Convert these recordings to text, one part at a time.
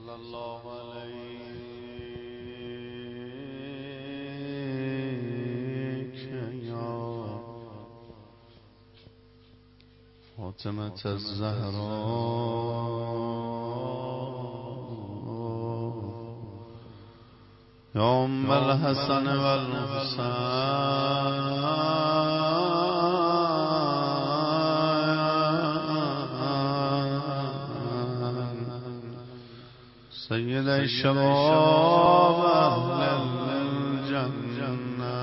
صلی الله علیک یا فاطمة الزهراء یا ام الحسن سید شباب اهل الجنه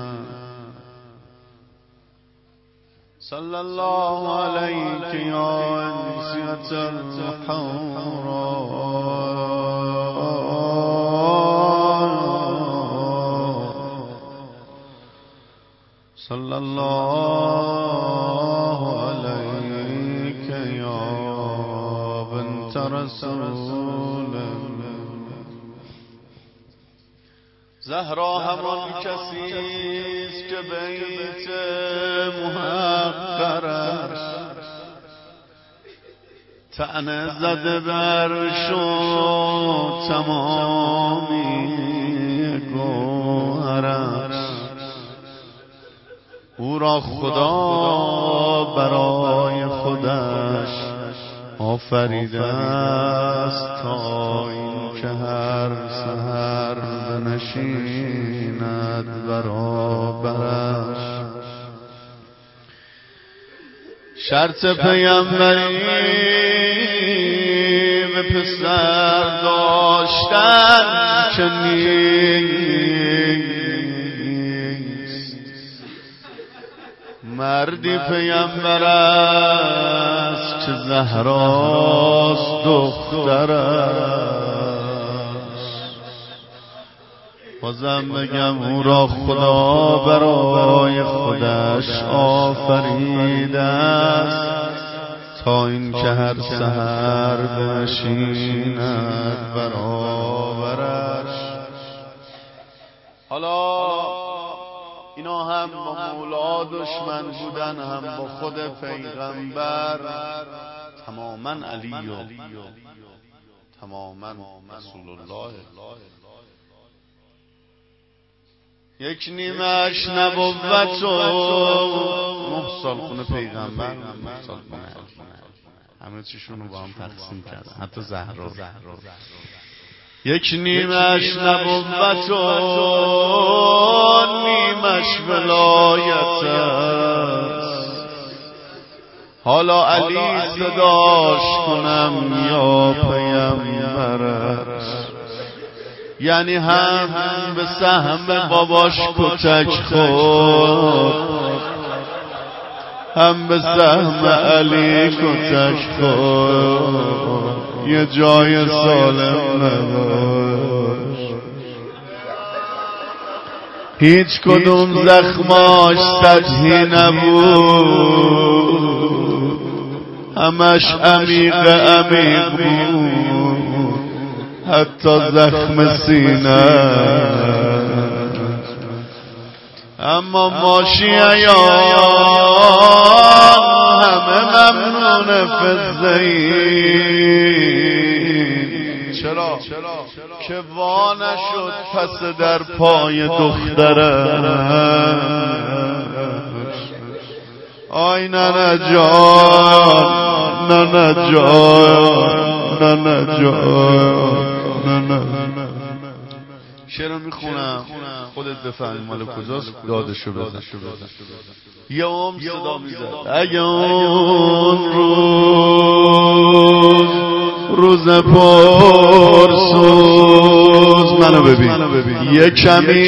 صلی الله علیک یا انسیة الحوراء صلی الله علیک یا بنت رسول زهرا همان کسیست که بیت محقرش طعنه زده بر شد تمامی گوهرش او را خدا برای خودش آفریده است تا این که هر سحر بنشیند برابرش شرط پیامبری به پسر داشتن که نیست مردی پیامبر است که زهراست دخترش بازم بگم او را خدا برای خودش آفریده است تا این که هر سحر بنشیند برابرش. حالا اینا هم با مولا دشمن بودن، هم با خود پیغمبر، تماما علی و تماما رسول الله. یک نیمش نبوت و 9 سال خونه پیغمبر، 9 سال خونه همه چیشون رو با هم تقسیم کردن، حتی زهرا. یک نیمش نبوت و نیمش ولایت است. حالا علی صداش کنم یا پیامبرش، یعنی هم به سهم باباش کتک خورد، هم به سهم علی کتک خورد، یه جای سالم نداشت. هیچ کدوم زخماش سطحی نبود، همش عمیق عمیق بود، حتی زخم سینه. اما ما شیعیان همه ممنون فزعین. چرا؟ که وا نشد پس در پای دخترش. آی ننه جان، ننه جان، ننه جان، ننه. شعر رو میخونم خودت بفهمی مال کجاست، دادشو بزن. یه عمر صدا میزد اگه اون روز پرسوز منو ببین، یه کمی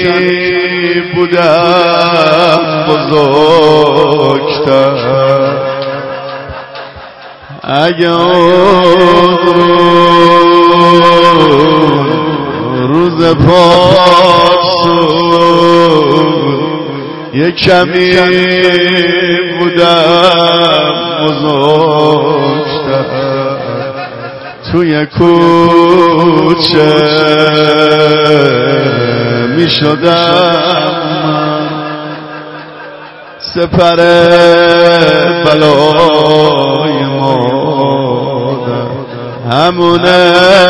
بودم بزرگتر. اگه اون روز پرسوز یه کمی بودم بزرگتر، توی کوچه می شدم سپر بلای مادر. همونه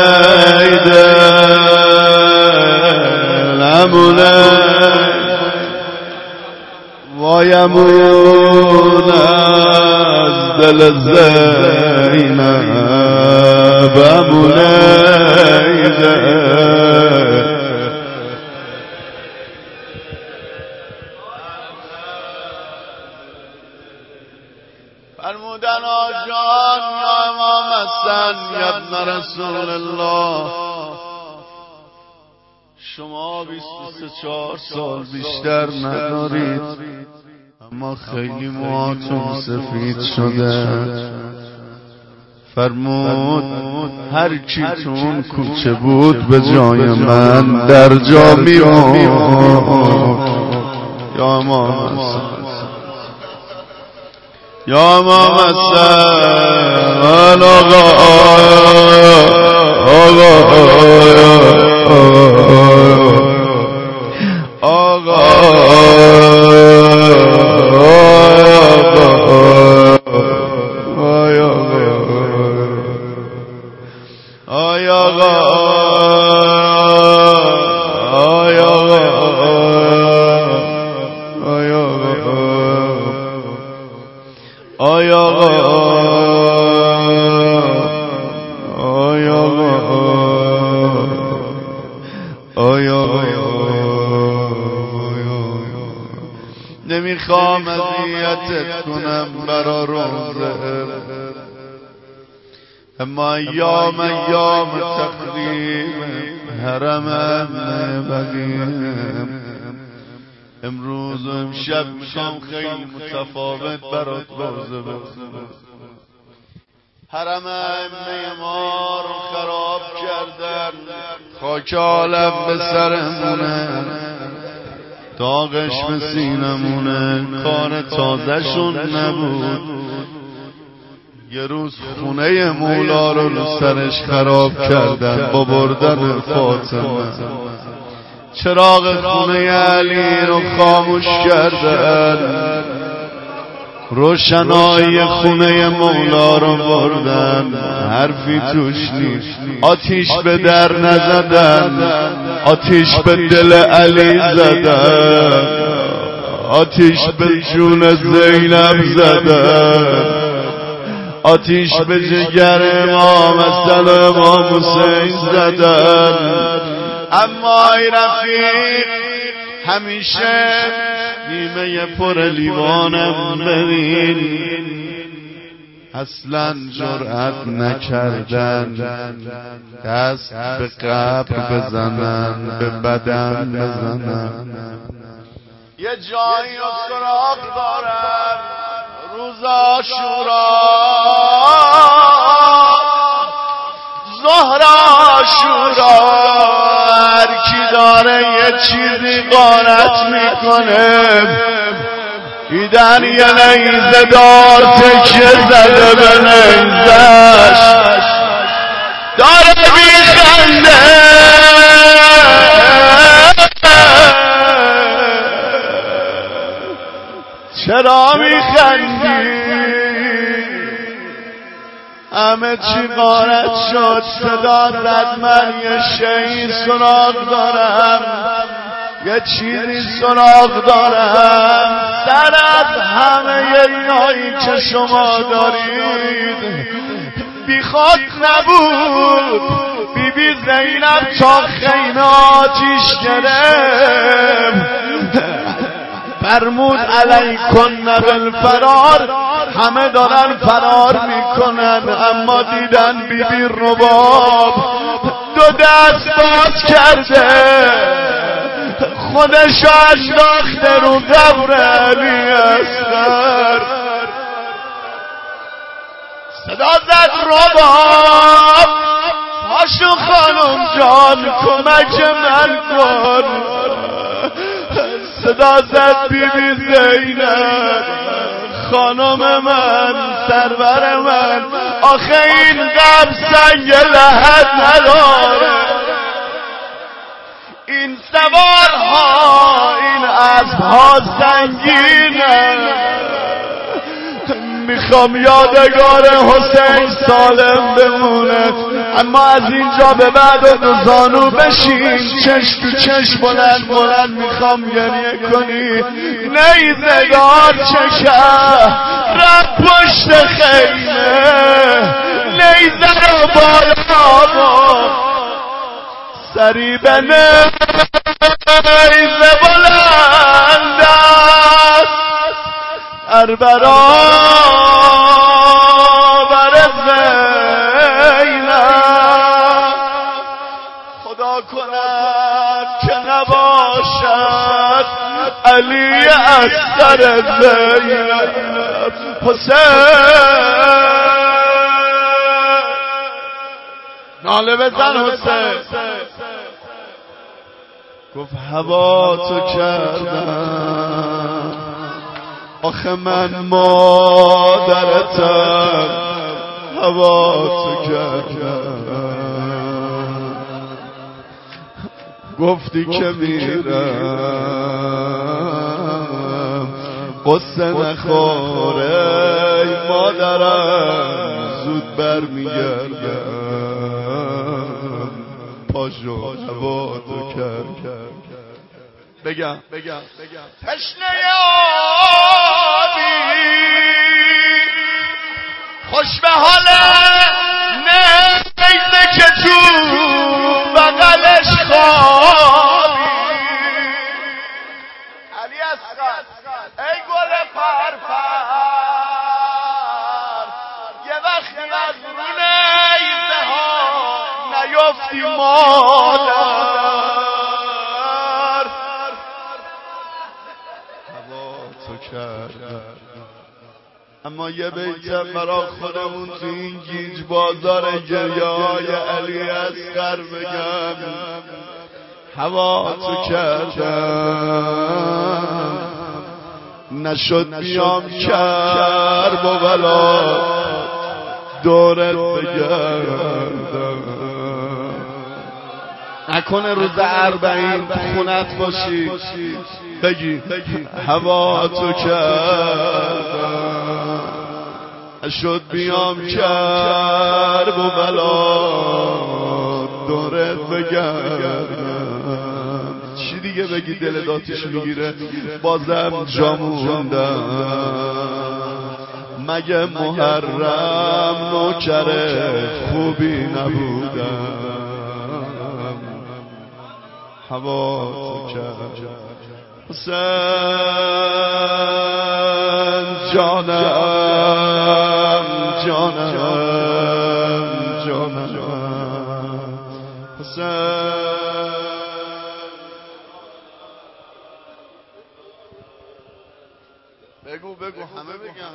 ایدل همونه وایمون از دل زینب همونه ایدل فرمودن آجان یا امام حسن یا ابن رسول الله شما 23 سال بیشتر ندارید اما خیلی موهاتون سفید شده فرمود هر کی تو اون کوچه بود به جای من در جا میموند یا امام حسن یا امام حسن نمیخوام اذیتت کنم برا روزه اما ایام تقریب حرمم بقیم امروز و امشب میخوام خیلی متفاوت برات روزه بخونم حرم ائمه ما رو خراب کردن خاک عالم به سرمونه داغش به سینمونه کار تازه‌شون نبود یه روز خونه مولا رو سرش خراب کردن با بردن فاطمه چراغ خونه علی رو خاموش کردن روشنایی خونه مولا رو بردن حرفی توش نیست آتیش به در نزدن آتیش به دل علی زدن آتیش به جون زینب زدن آتیش به جگر امام حسن و امام حسین زدن اما ای رفیق همیشه نیمه پر لیوانم ببین اصلا جرأت نکردن دست به قبر بزنن به بدن بزنن یه جایی رو سراغ دارن روز عاشورا ظهر عاشورا هر کی داره یه چیزی غارت میکنه ایدن یه نیزه دار تکیه زده به نیزش داره میخنده چرا میخندی همه چی غارت شد صدا زد من یه شیء سراغ دارم یه چیزی سراغ دارم سر از همه اینایی که شما دارید بی خود نبود بی بی زینب تا خیمه آتیش گرفت فرمود علیکن بالفرار همه دارن فرار میکنن اما دیدن بی بی رباب دو دست باز کرده خودش انداخته رو قبر علی اصغر صدا زد رباب پاشو خانم جان کمک من کن صدا زد بی بی زینب خانم من سرور من آخه این قبر سنگ لحد نداره این سوارها این اسبها سنگینه میخوام یادگار حسین سالم بمونه، اما از اینجا به بعد دو زانو بشین، چشم تو چشم بلند بلند میخوام گریه کنی. نیزه دار چشم رفت پشت خیمه، نیزه رو بالا سری به نیزه بلند است در برابر زینب. خدا کند که نباشد علی اصغر زینب. حسین ناله بزن حسین. گفت هوا تو کردم، آخه من مادرتم، هوا تو کردم. گفتی که میرم قصه نخوره ای مادرم، زود برمیگردم، پاشو هوا تو کرد. بگم تشنه آبی خوش به حاله، نیزه که تو بغلش خوابی. علی اصغر ای گل پرپر، یه وقتی از رو نیزه ها نیفتی مادر، هوا تو کردم. اما یه بیتم برا خودمون تو این گیج بازار گریه های علی اصغر بگم. هوا تو کردم، نشد بیام کرب و بلا دورت بگردم. نکنه روز 40 خونت باشی بگی هوا تو کردم، نشد بیام کرب و بلا دورت بگردم. چی دیگه بگی دل داتش میگیره؟ بازم جا موندم، مگه محرم نوکر خوبی نبودم. هوا تو کردم حسین جانم جانم جانم حسین. بگو همه بگم.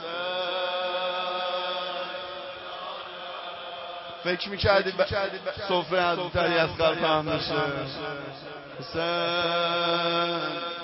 فکر میکردی صفحه از علی اصغر فهم بشه حسین.